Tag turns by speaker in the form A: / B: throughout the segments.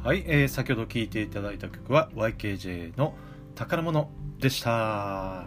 A: はい、先ほど聴いていただいた曲は YKJ の宝物でした。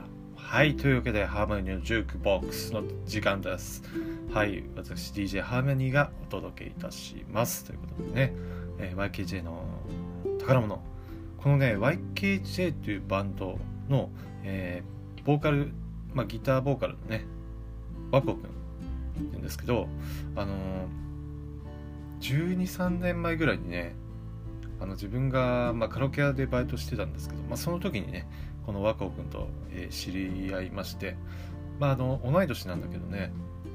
A: はい、というわけでハーモニーのジュークボックスの時間です。はい、私 DJ ハーモニーがお届けいたしますということでね、YKJ の宝物、このね YKJ というバンドの、ボーカル、ギターボーカルのね和光くんって言うんですけど、12、3年前ぐらいにね、自分が、カラオケ屋でバイトしてたんですけど、その時にねこの和光くんと、知り合いまして、同い年なんだけどね、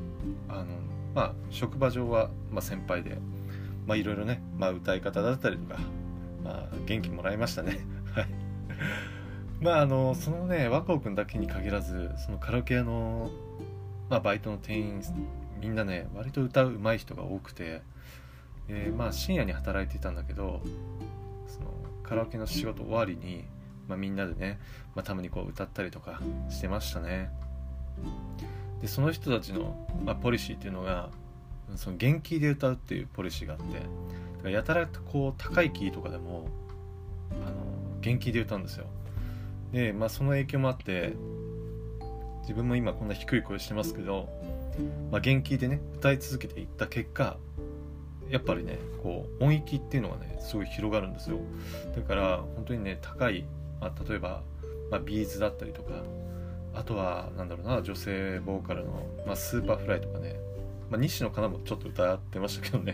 A: 職場上は、先輩で、いろいろね、歌い方だったりとか、元気もらいましたねはいそのね和光くんだけに限らず、そのカラオケ屋の、バイトの店員みんなね割と歌う上手い人が多くて、深夜に働いていたんだけど、そのカラオケの仕事終わりに、みんなでね、たまにこう歌ったりとかしてましたね。でその人たちの、ポリシーっていうのが、その元気で歌うっていうポリシーがあって、だからやたらこう高いキーとかでも元気で歌うんですよ。で、その影響もあって自分も今こんな低い声してますけど、元気でね歌い続けていった結果、やっぱりねこう音域っていうのがねすごい広がるんですよ。だから本当にね高い、例えば、ビーズだったりとか、あとは女性ボーカルの、スーパーフライとかね、西野カナもちょっと歌ってましたけどね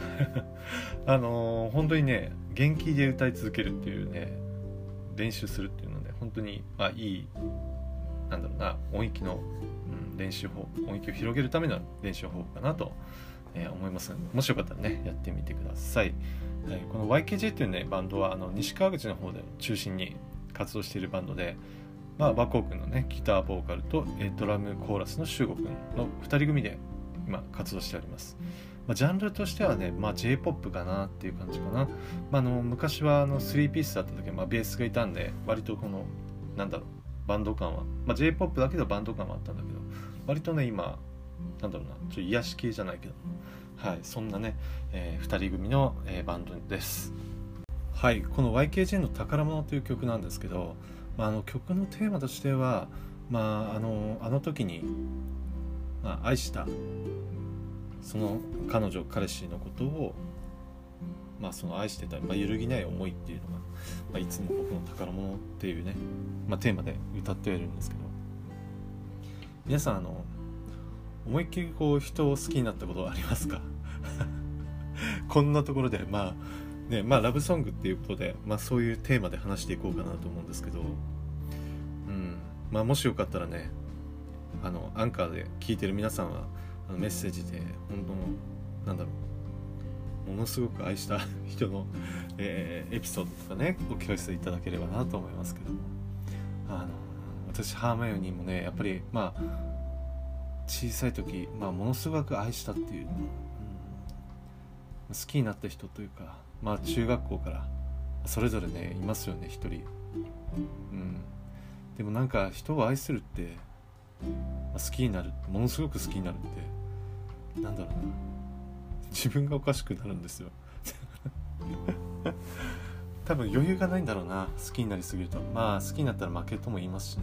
A: 本当にね元気で歌い続けるっていうね、練習するっていうので本当に、いい音域の、練習法、音域を広げるための練習法かなと思いますので、もしよかったらねやってみてください。この YKJ っていうねバンドは西川口の方で中心に活動しているバンドで、和光くんのねギターボーカルとドラムコーラスの修吾くんの2人組で今活動しております。ジャンルとしてはね、J-POP かなっていう感じかな。昔は3ピースだった時は、ベースがいたんで割とこのバンド感は、J-POP だけどバンド感はあったんだけど、割とね今ちょっと癒し系じゃないけど、そんなね、2人組の、バンドです。はい、この YKJ の宝物という曲なんですけど、曲のテーマとしては、あの時に、愛したその彼女彼氏のことを、その愛してた、揺るぎない思いっていうのが、いつも僕の宝物っていうね、テーマで歌ってはいるんですけど、皆さん思いっきりこう人を好きになったことはありますかこんなところでラブソングっていうことで、そういうテーマで話していこうかなと思うんですけど、もしよかったらねアンカーで聞いてる皆さんはメッセージで本当のものすごく愛した人の、エピソードとかねお聞かせいただければなと思いますけども、私ハーマイオニーもねやっぱり小さい時、ものすごく愛したっていう、好きになった人というか、中学校からそれぞれねいますよね一人、でも人を愛するって、好きになる、ものすごく好きになるって自分がおかしくなるんですよ多分余裕がないんだろうな、好きになりすぎると。好きになったら負けとも言いますしね、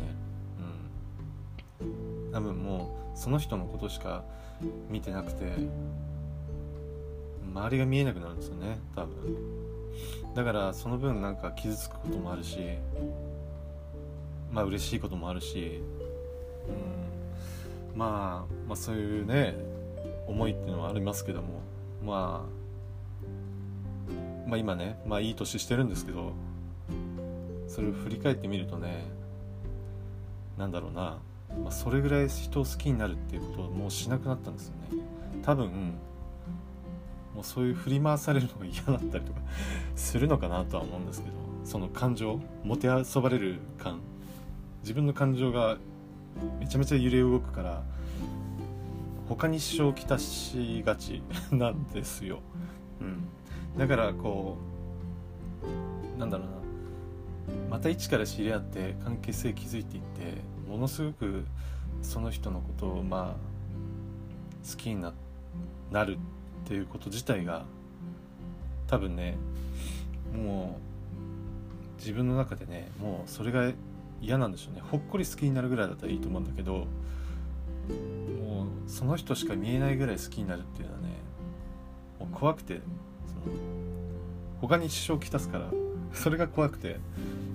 A: 多分もうその人のことしか見てなくて周りが見えなくなるんですよね多分。だからその分傷つくこともあるし、嬉しいこともあるし、そういうね思いっていうのはありますけども、今ねいい年してるんですけど、それを振り返ってみるとねそれぐらい人を好きになるっていうことをもうしなくなったんですよね多分。もうそういう振り回されるのが嫌だったりとかするのかなとは思うんですけど、その感情、もてあそばれる感、自分の感情がめちゃめちゃ揺れ動くから他に支障をきたしがちなんですよ、だからこうまた一から知り合って関係性築いていって、ものすごくその人のことを好きになるっていうこと自体が多分ねもう自分の中でねもうそれが嫌なんでしょうね。ほっこり好きになるぐらいだったらいいと思うんだけど、もうその人しか見えないぐらい好きになるっていうのはねもう怖くて、他に支障をきたすからそれが怖くて、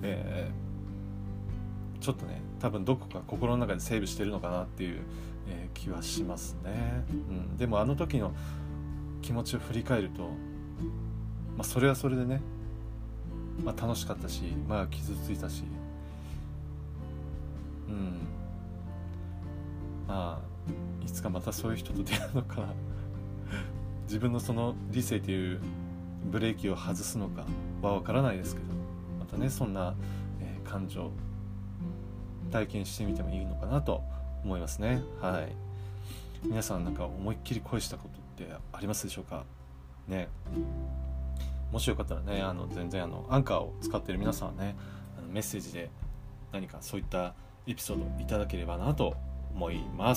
A: ちょっとね多分どこか心の中でセーブしてるのかなっていう、気はしますね、でもあの時の気持ちを振り返ると、それはそれでね、楽しかったし、傷ついたし、いつかまたそういう人と出会うのかな自分のその理性というブレーキを外すのかはわからないですけど、またねそんな、感情体験してみてもいいのかなと思いますね。はい。皆さんなんか思いっきり恋したことってありますでしょうかね。もしよかったらね全然アンカーを使っている皆さんはねメッセージで何かそういったエピソードいただければなと思います。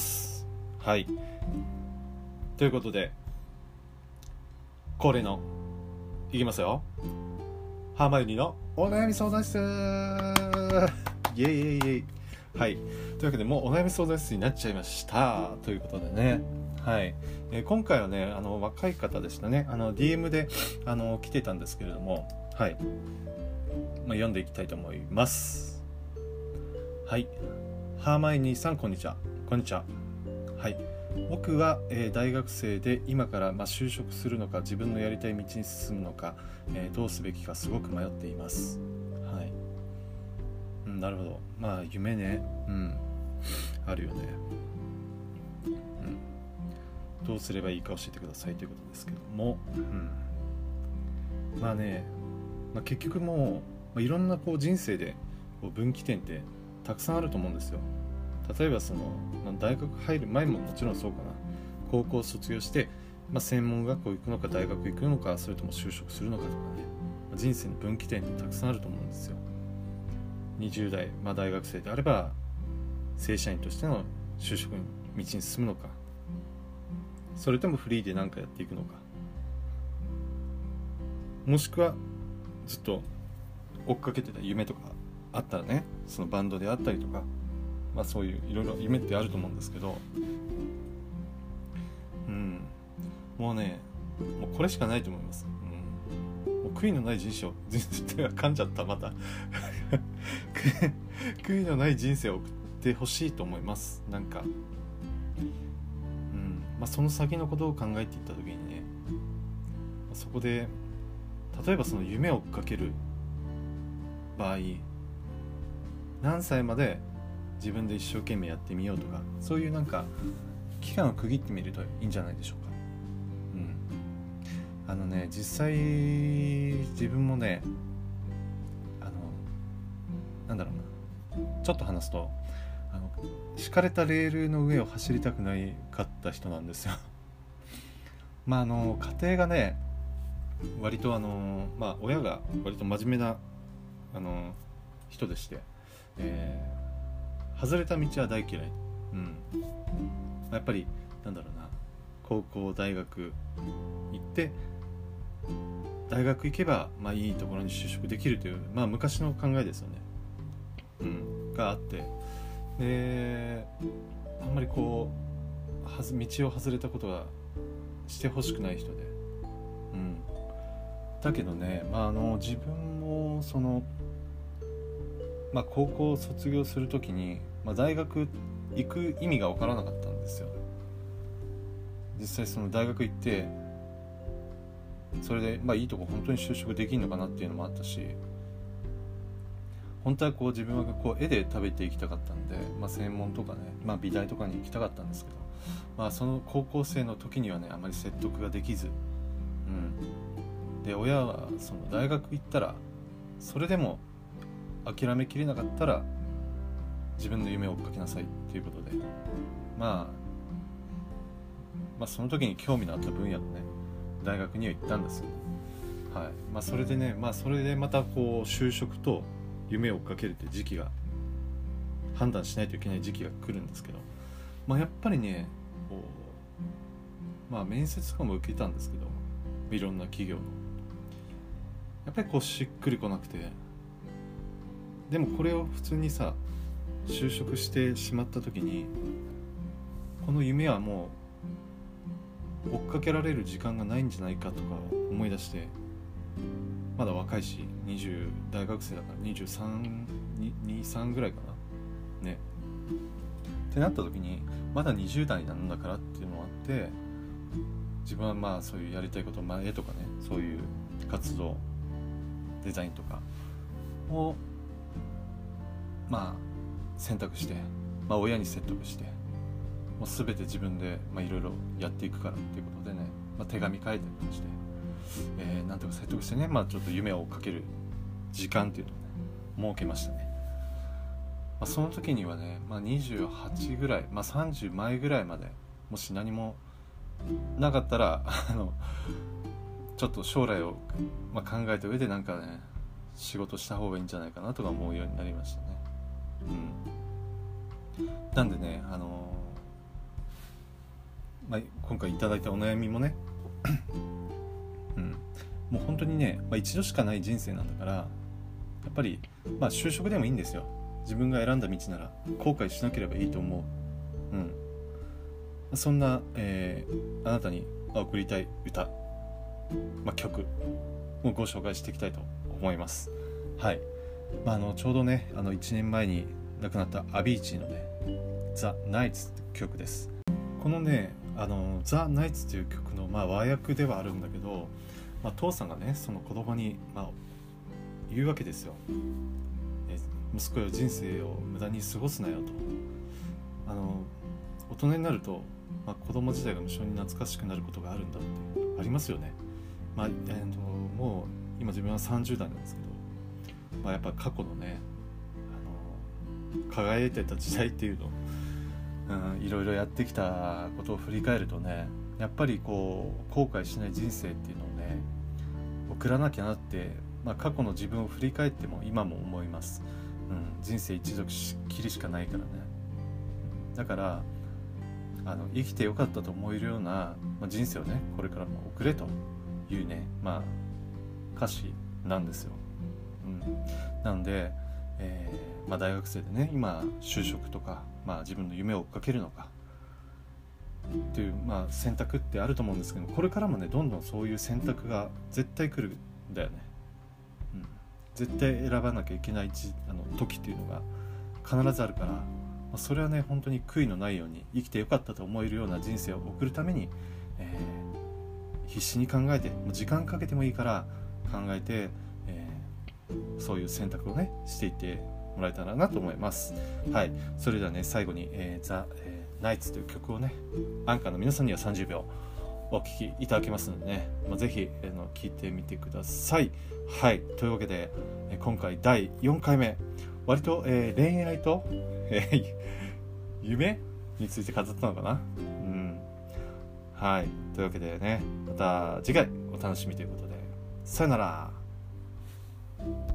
A: はい。ということで恒例のいきますよ。ハーマイオニーのお悩み相談室イエイイエイイエイ。はい。というわけでもうお悩み相談室になっちゃいましたということでね。はい。今回はね若い方でしたね。DM で来てたんですけれども、はい。読んでいきたいと思います。はい。ハーマイオニーさんこんにちは。こんにちは。はい。僕は、大学生で今から就職するのか自分のやりたい道に進むのか、どうすべきかすごく迷っています。はい。なるほど。夢ね、あるよね。どうすればいいか教えてくださいということですけども、結局もう、いろんな人生で分岐点ってたくさんあると思うんですよ。例えば大学入る前ももちろんそうかな。高校卒業して、専門学校行くのか大学行くのかそれとも就職するのかとかね、人生の分岐点ってたくさんあると思うんですよ。20代、大学生であれば正社員としての就職の道に進むのか、それともフリーで何かやっていくのか、もしくはずっと追っかけてた夢とかあったらね、そのバンドであったりとか、そういういろいろ夢ってあると思うんですけど、もうねもうこれしかないと思います。もう悔いのない人生を噛んじゃったまた悔いのない人生を送ってほしいと思います。なんかその先のことを考えていった時にね、そこで例えばその夢を追っかける場合、何歳まで自分で一生懸命やってみようとか、そういうなんか期間を区切ってみるといいんじゃないでしょうか。実際自分もねちょっと話すと敷かれたレールの上を走りたくないかった人なんですよ家庭がね割と親が割と真面目な人でして、外れた道は大嫌い。やっぱり高校大学行って大学行けばいいところに就職できるという昔の考えですよね、があって、であんまり道を外れたことはしてほしくない人で、だけどね、自分も高校を卒業するときに、大学行く意味が分からなかったんですよ。実際大学行ってそれでいいとこ本当に就職できるのかなっていうのもあったし、本当は自分は絵で食べていきたかったんで、専門とかね、美大とかに行きたかったんですけど、その高校生の時にはねあまり説得ができず、で親は大学行ったらそれでも諦めきれなかったら自分の夢を追っかけなさいっていうことで、その時に興味のあった分野のね大学には行ったんですよ。はい。それでね、それでまた就職と夢を追っかけるって時期が判断しないといけない時期が来るんですけど、やっぱりね面接とかも受けたんですけど、いろんな企業のっぱりこうしっくりこなくて、でもこれを普通にさ就職してしまった時にこの夢はもう追っかけられる時間がないんじゃないかとか思い出して、まだ若いし大学生だから23ぐらいかなねってなった時にまだ20代なんだからっていうのもあって、自分はまあそういうやりたいこと、絵とかね、そういう活動デザインとかを選択して、親に説得して、もう全て自分でいろいろやっていくからっていうことでね、手紙書いたりとかして、なんとか説得してね、ちょっと夢を追っかける時間っていうのをね設けましたね。その時にはね、28ぐらい、30前ぐらいまでもし何もなかったらちょっと将来を、考えた上でなんかね仕事した方がいいんじゃないかなとか思うようになりましたね。なんでね、今回いただいたお悩みもね、もう本当にね、一度しかない人生なんだから、やっぱり就職でもいいんですよ。自分が選んだ道なら後悔しなければいいと思う。そんな、あなたに送りたい歌、曲をご紹介していきたいと思います。はい。ちょうどね1年前に亡くなったアビーチーのね The Nights って曲です。このねThe Nights という曲の和訳ではあるんだけど、父さんがねその子供に言うわけですよ。息子よ、人生を無駄に過ごすなよと。大人になると、子供時代が無性に懐かしくなることがあるんだってありますよね。もう今自分は30代なんですけど、やっぱ過去のね輝いてた時代っていうのを、いろいろやってきたことを振り返るとね、やっぱりこう後悔しない人生っていうのをね送らなきゃなって、過去の自分を振り返っても今も思います。人生一度きりしかないからね。だから生きてよかったと思えるような、人生をねこれからも送れというね歌詞なんですよ。なので、大学生でね今就職とか、自分の夢を追っかけるのかっていう、選択ってあると思うんですけど、これからもねどんどんそういう選択が絶対来るんだよね。絶対選ばなきゃいけない時っていうのが必ずあるから、それはね本当に悔いのないように生きてよかったと思えるような人生を送るために、必死に考えて、もう時間かけてもいいから考えて、そういう選択をねしていってもらえたらなと思います。はい、それではね最後に、The Nights という曲をねアンカーの皆さんには30秒お聴きいただけますのでね、ぜひ聴いてみてください。はい、というわけで今回第4回目、割と、恋愛と、夢について語ったのかな。はい、というわけでね、また次回お楽しみということで、さよなら。